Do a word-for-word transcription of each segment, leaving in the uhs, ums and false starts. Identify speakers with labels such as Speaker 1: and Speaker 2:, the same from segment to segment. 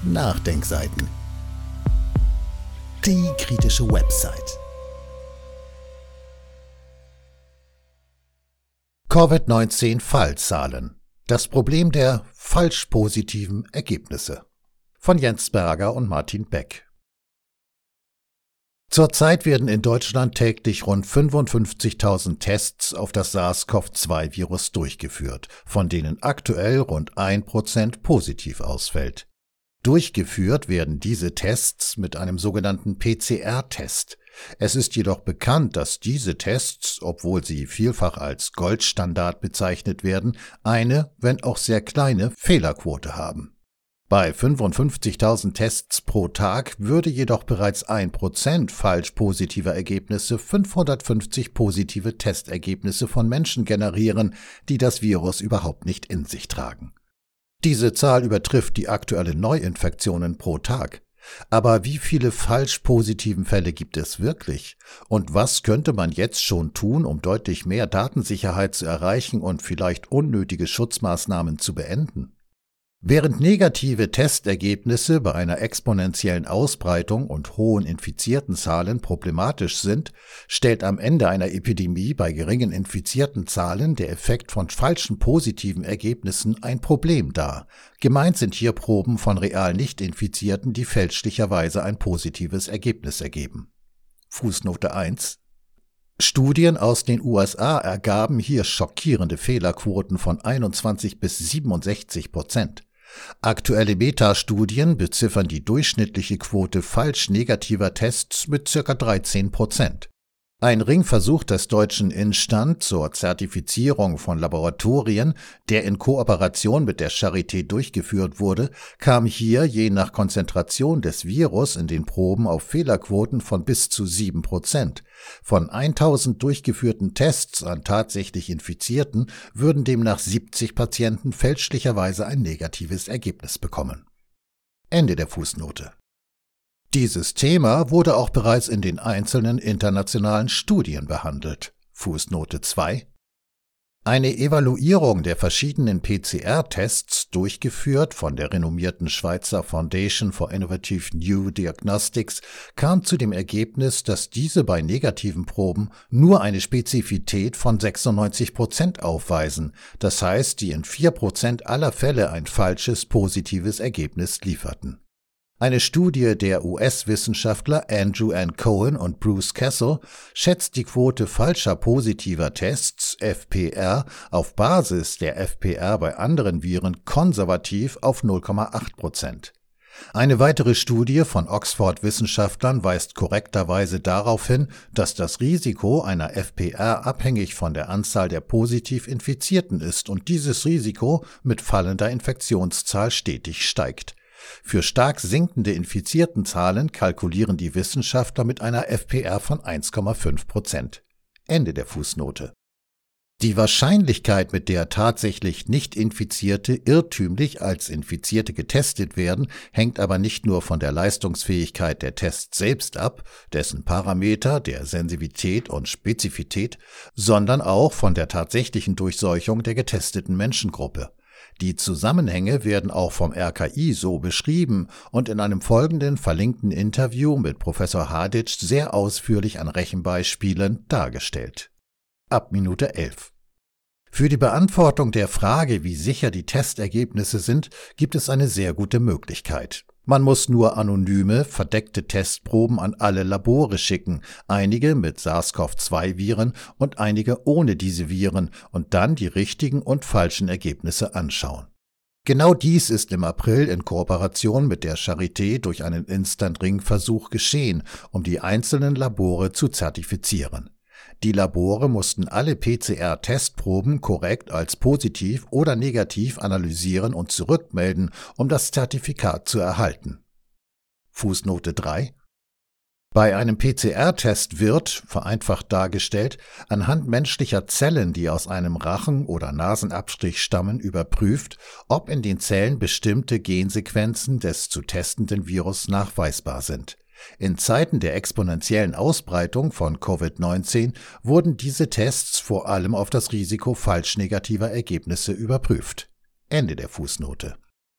Speaker 1: Nachdenkseiten. Die kritische Website. Covid neunzehn Fallzahlen. Das Problem der falsch positiven Ergebnisse. Von Jens Berger und Martin Beck. Zurzeit werden in Deutschland täglich rund fünfundfünfzigtausend Tests auf das SARS-C o V zwei Virus durchgeführt, von denen aktuell rund ein Prozent positiv ausfällt. Durchgeführt werden diese Tests mit einem sogenannten P C R-Test. Es ist jedoch bekannt, dass diese Tests, obwohl sie vielfach als Goldstandard bezeichnet werden, eine, wenn auch sehr kleine, Fehlerquote haben. Bei fünfundfünfzigtausend Tests pro Tag würde jedoch bereits ein Prozent falsch positiver Ergebnisse fünfhundertfünfzig positive Testergebnisse von Menschen generieren, die das Virus überhaupt nicht in sich tragen. Diese Zahl übertrifft die aktuellen Neuinfektionen pro Tag. Aber wie viele falsch positiven Fälle gibt es wirklich? Und was könnte man jetzt schon tun, um deutlich mehr Datensicherheit zu erreichen und vielleicht unnötige Schutzmaßnahmen zu beenden? Während negative Testergebnisse bei einer exponentiellen Ausbreitung und hohen infizierten Zahlen problematisch sind, stellt am Ende einer Epidemie bei geringen infizierten Zahlen der Effekt von falschen positiven Ergebnissen ein Problem dar. Gemeint sind hier Proben von real Nicht-Infizierten, die fälschlicherweise ein positives Ergebnis ergeben. Fußnote eins. Studien aus den U S A ergaben hier schockierende Fehlerquoten von einundzwanzig bis siebenundsechzig Prozent. Aktuelle Metastudien beziffern die durchschnittliche Quote falsch negativer Tests mit ca. dreizehn Prozent. Ein Ringversuch des deutschen Instand zur Zertifizierung von Laboratorien, der in Kooperation mit der Charité durchgeführt wurde, kam hier je nach Konzentration des Virus in den Proben auf Fehlerquoten von bis zu sieben Prozent. Von tausend durchgeführten Tests an tatsächlich Infizierten würden demnach siebzig Patienten fälschlicherweise ein negatives Ergebnis bekommen. Ende der Fußnote. Dieses Thema wurde auch bereits in den einzelnen internationalen Studien behandelt. Fußnote zwei. Eine Evaluierung der verschiedenen P C R-Tests, durchgeführt von der renommierten Schweizer Foundation for Innovative New Diagnostics, kam zu dem Ergebnis, dass diese bei negativen Proben nur eine Spezifität von sechsundneunzig Prozent aufweisen, das heißt, die in vier Prozent aller Fälle ein falsches positives Ergebnis lieferten. Eine Studie der U S-Wissenschaftler Andrew N. Cohen und Bruce Castle schätzt die Quote falscher positiver Tests, F P R, auf Basis der F P R bei anderen Viren konservativ auf null Komma acht Prozent. Eine weitere Studie von Oxford-Wissenschaftlern weist korrekterweise darauf hin, dass das Risiko einer F P R abhängig von der Anzahl der positiv Infizierten ist und dieses Risiko mit fallender Infektionszahl stetig steigt. Für stark sinkende Infiziertenzahlen kalkulieren die Wissenschaftler mit einer F P R von eins Komma fünf Prozent. Ende der Fußnote. Die Wahrscheinlichkeit, mit der tatsächlich Nicht-Infizierte irrtümlich als Infizierte getestet werden, hängt aber nicht nur von der Leistungsfähigkeit der Tests selbst ab, dessen Parameter der Sensitivität und Spezifität, sondern auch von der tatsächlichen Durchseuchung der getesteten Menschengruppe. Die Zusammenhänge werden auch vom R K I so beschrieben und in einem folgenden verlinkten Interview mit Professor Haditsch sehr ausführlich an Rechenbeispielen dargestellt. Ab Minute elf. Für die Beantwortung der Frage, wie sicher die Testergebnisse sind, gibt es eine sehr gute Möglichkeit. Man muss nur anonyme, verdeckte Testproben an alle Labore schicken, einige mit SARS-C o V zwei Viren und einige ohne diese Viren, und dann die richtigen und falschen Ergebnisse anschauen. Genau dies ist im April in Kooperation mit der Charité durch einen Instant-Ring-Versuch geschehen, um die einzelnen Labore zu zertifizieren. Die Labore mussten alle P C R-Testproben korrekt als positiv oder negativ analysieren und zurückmelden, um das Zertifikat zu erhalten. Fußnote drei. Bei einem P C R-Test wird, vereinfacht dargestellt, anhand menschlicher Zellen, die aus einem Rachen- oder Nasenabstrich stammen, überprüft, ob in den Zellen bestimmte Gensequenzen des zu testenden Virus nachweisbar sind. In Zeiten der exponentiellen Ausbreitung von Covid neunzehn wurden diese Tests vor allem auf das Risiko falsch negativer Ergebnisse überprüft. Ende der Fußnote.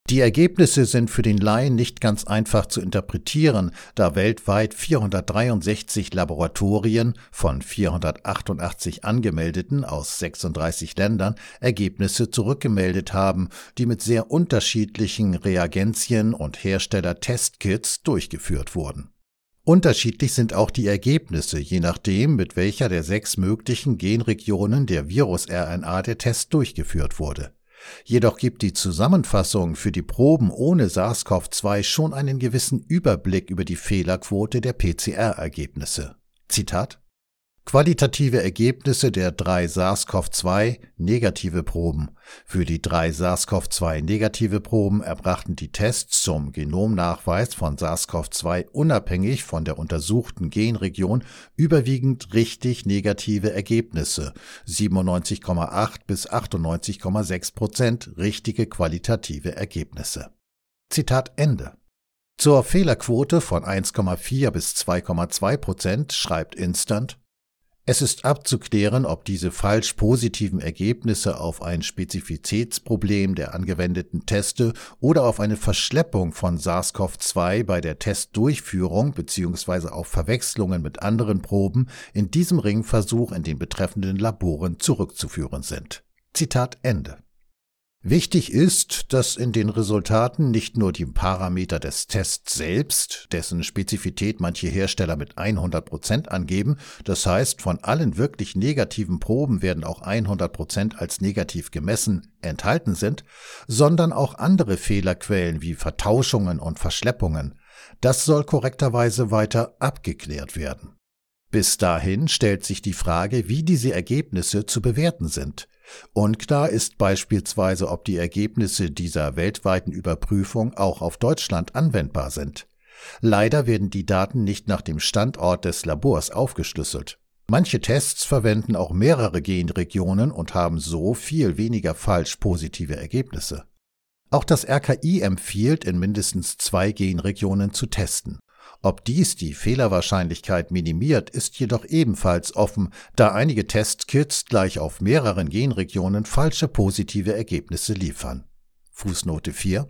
Speaker 1: Die Ergebnisse sind für den Laien nicht ganz einfach zu interpretieren, da weltweit vierhundertdreiundsechzig Laboratorien von vierhundertachtundachtzig angemeldeten aus sechsunddreißig Ländern Ergebnisse zurückgemeldet haben, die mit sehr unterschiedlichen Reagenzien und Hersteller-Testkits durchgeführt wurden. Unterschiedlich sind auch die Ergebnisse, je nachdem, mit welcher der sechs möglichen Genregionen der Virus-R N A der Test durchgeführt wurde. Jedoch gibt die Zusammenfassung für die Proben ohne SARS-C o V zwei schon einen gewissen Überblick über die Fehlerquote der P C R-Ergebnisse. Zitat: Qualitative Ergebnisse der drei SARS-C o V zwei negative Proben. Für die drei SARS-C o V zwei negative Proben erbrachten die Tests zum Genomnachweis von SARS-C o V zwei unabhängig von der untersuchten Genregion überwiegend richtig negative Ergebnisse, siebenundneunzig Komma acht bis achtundneunzig Komma sechs Prozent richtige qualitative Ergebnisse. Zitat Ende. Zur Fehlerquote von eins Komma vier bis zwei Komma zwei Prozent schreibt Instant: Es ist abzuklären, ob diese falsch positiven Ergebnisse auf ein Spezifizitätsproblem der angewendeten Teste oder auf eine Verschleppung von SARS-C o V zwei bei der Testdurchführung bzw. auf Verwechslungen mit anderen Proben in diesem Ringversuch in den betreffenden Laboren zurückzuführen sind. Zitat Ende. Wichtig ist, dass in den Resultaten nicht nur die Parameter des Tests selbst, dessen Spezifität manche Hersteller mit hundert Prozent angeben, das heißt, von allen wirklich negativen Proben werden auch hundert Prozent als negativ gemessen, enthalten sind, sondern auch andere Fehlerquellen wie Vertauschungen und Verschleppungen. Das soll korrekterweise weiter abgeklärt werden. Bis dahin stellt sich die Frage, wie diese Ergebnisse zu bewerten sind. Unklar ist beispielsweise, ob die Ergebnisse dieser weltweiten Überprüfung auch auf Deutschland anwendbar sind. Leider werden die Daten nicht nach dem Standort des Labors aufgeschlüsselt. Manche Tests verwenden auch mehrere Genregionen und haben so viel weniger falsch positive Ergebnisse. Auch das R K I empfiehlt, in mindestens zwei Genregionen zu testen. Ob dies die Fehlerwahrscheinlichkeit minimiert, ist jedoch ebenfalls offen, da einige Testkits gleich auf mehreren Genregionen falsche positive Ergebnisse liefern. Fußnote vier.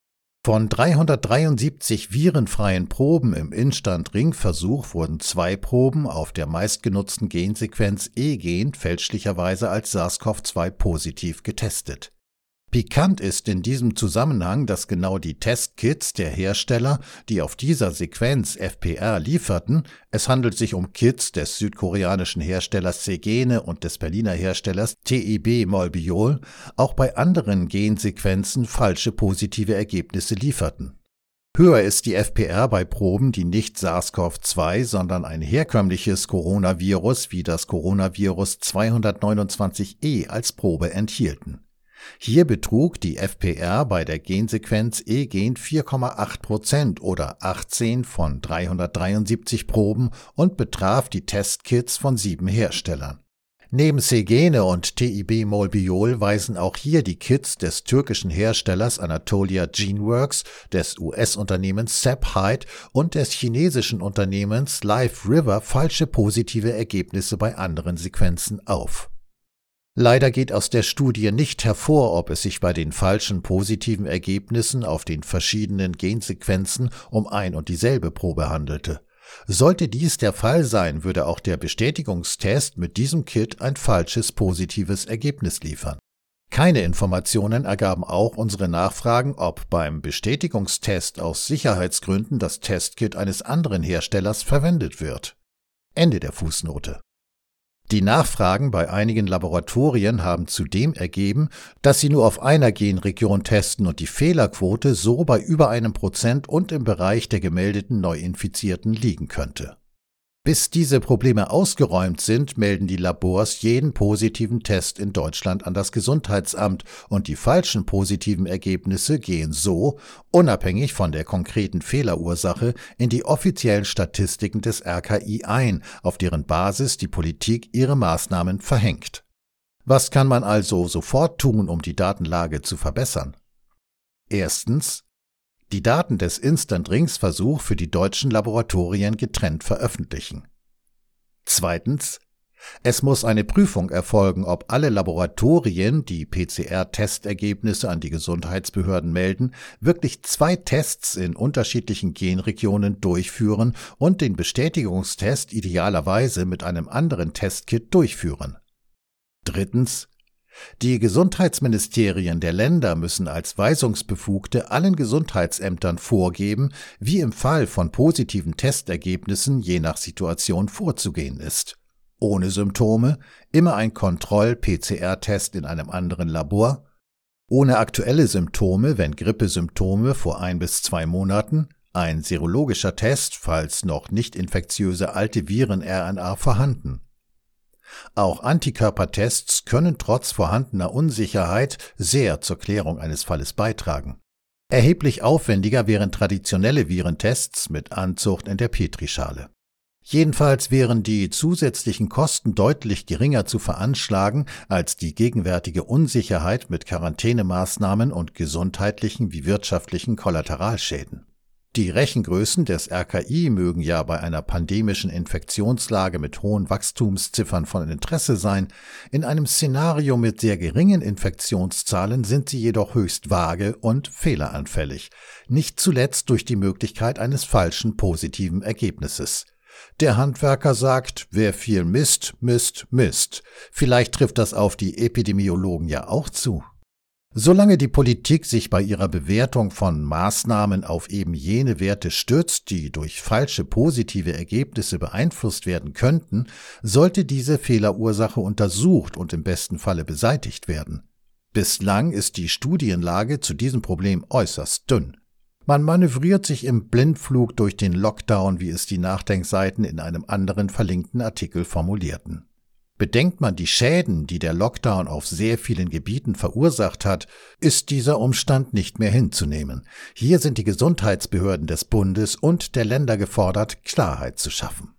Speaker 1: Von dreihundertdreiundsiebzig virenfreien Proben im Instand-Ringversuch wurden zwei Proben auf der meistgenutzten Gensequenz E-Gen fälschlicherweise als SARS-C o V zwei positiv getestet. Pikant ist in diesem Zusammenhang, dass genau die Testkits der Hersteller, die auf dieser Sequenz F P R lieferten, es handelt sich um Kits des südkoreanischen Herstellers Seegene und des Berliner Herstellers T I B Molbiol, auch bei anderen Gensequenzen falsche positive Ergebnisse lieferten. Höher ist die F P R bei Proben, die nicht SARS-C o V zwei, sondern ein herkömmliches Coronavirus wie das Coronavirus zweihundertneunundzwanzig E als Probe enthielten. Hier betrug die F P R bei der Gensequenz E-Gen vier Komma acht Prozent oder achtzehn von dreihundertdreiundsiebzig Proben und betraf die Testkits von sieben Herstellern. Neben Seegene und T I B Molbiol weisen auch hier die Kits des türkischen Herstellers Anatolia GeneWorks, des U S-Unternehmens Sephyte und des chinesischen Unternehmens Live River falsche positive Ergebnisse bei anderen Sequenzen auf. Leider geht aus der Studie nicht hervor, ob es sich bei den falschen positiven Ergebnissen auf den verschiedenen Gensequenzen um ein und dieselbe Probe handelte. Sollte dies der Fall sein, würde auch der Bestätigungstest mit diesem Kit ein falsches positives Ergebnis liefern. Keine Informationen ergaben auch unsere Nachfragen, ob beim Bestätigungstest aus Sicherheitsgründen das Testkit eines anderen Herstellers verwendet wird. Ende der Fußnote. Die Nachfragen bei einigen Laboratorien haben zudem ergeben, dass sie nur auf einer Genregion testen und die Fehlerquote so bei über einem Prozent und im Bereich der gemeldeten Neuinfizierten liegen könnte. Bis diese Probleme ausgeräumt sind, melden die Labors jeden positiven Test in Deutschland an das Gesundheitsamt und die falschen positiven Ergebnisse gehen so, unabhängig von der konkreten Fehlerursache, in die offiziellen Statistiken des R K I ein, auf deren Basis die Politik ihre Maßnahmen verhängt. Was kann man also sofort tun, um die Datenlage zu verbessern? Erstens: Die Daten des Instant-Rings-Versuch für die deutschen Laboratorien getrennt veröffentlichen. Zweitens: Es muss eine Prüfung erfolgen, ob alle Laboratorien, die P C R-Testergebnisse an die Gesundheitsbehörden melden, wirklich zwei Tests in unterschiedlichen Genregionen durchführen und den Bestätigungstest idealerweise mit einem anderen Testkit durchführen. Drittens. Die Gesundheitsministerien der Länder müssen als Weisungsbefugte allen Gesundheitsämtern vorgeben, wie im Fall von positiven Testergebnissen je nach Situation vorzugehen ist. Ohne Symptome, immer ein Kontroll-P C R-Test in einem anderen Labor, ohne aktuelle Symptome, wenn Grippesymptome vor ein bis zwei Monaten, ein serologischer Test, falls noch nicht infektiöse alte Viren-R N A vorhanden. Auch Antikörpertests können trotz vorhandener Unsicherheit sehr zur Klärung eines Falles beitragen. Erheblich aufwendiger wären traditionelle Virentests mit Anzucht in der Petrischale. Jedenfalls wären die zusätzlichen Kosten deutlich geringer zu veranschlagen als die gegenwärtige Unsicherheit mit Quarantänemaßnahmen und gesundheitlichen wie wirtschaftlichen Kollateralschäden. Die Rechengrößen des R K I mögen ja bei einer pandemischen Infektionslage mit hohen Wachstumsziffern von Interesse sein, in einem Szenario mit sehr geringen Infektionszahlen sind sie jedoch höchst vage und fehleranfällig, nicht zuletzt durch die Möglichkeit eines falschen positiven Ergebnisses. Der Handwerker sagt, wer viel misst, misst, misst. Vielleicht trifft das auf die Epidemiologen ja auch zu. Solange die Politik sich bei ihrer Bewertung von Maßnahmen auf eben jene Werte stützt, die durch falsche positive Ergebnisse beeinflusst werden könnten, sollte diese Fehlerursache untersucht und im besten Falle beseitigt werden. Bislang ist die Studienlage zu diesem Problem äußerst dünn. Man manövriert sich im Blindflug durch den Lockdown, wie es die Nachdenkseiten in einem anderen verlinkten Artikel formulierten. Bedenkt man die Schäden, die der Lockdown auf sehr vielen Gebieten verursacht hat, ist dieser Umstand nicht mehr hinzunehmen. Hier sind die Gesundheitsbehörden des Bundes und der Länder gefordert, Klarheit zu schaffen.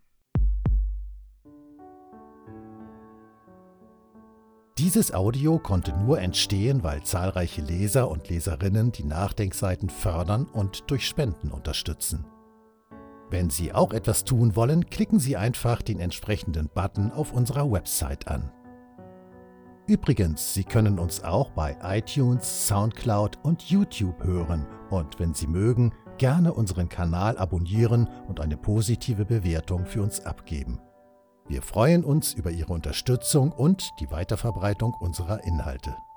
Speaker 1: Dieses Audio konnte nur entstehen, weil zahlreiche Leser und Leserinnen die Nachdenkseiten fördern und durch Spenden unterstützen. Wenn Sie auch etwas tun wollen, klicken Sie einfach den entsprechenden Button auf unserer Website an. Übrigens, Sie können uns auch bei iTunes, Soundcloud und YouTube hören und wenn Sie mögen, gerne unseren Kanal abonnieren und eine positive Bewertung für uns abgeben. Wir freuen uns über Ihre Unterstützung und die Weiterverbreitung unserer Inhalte.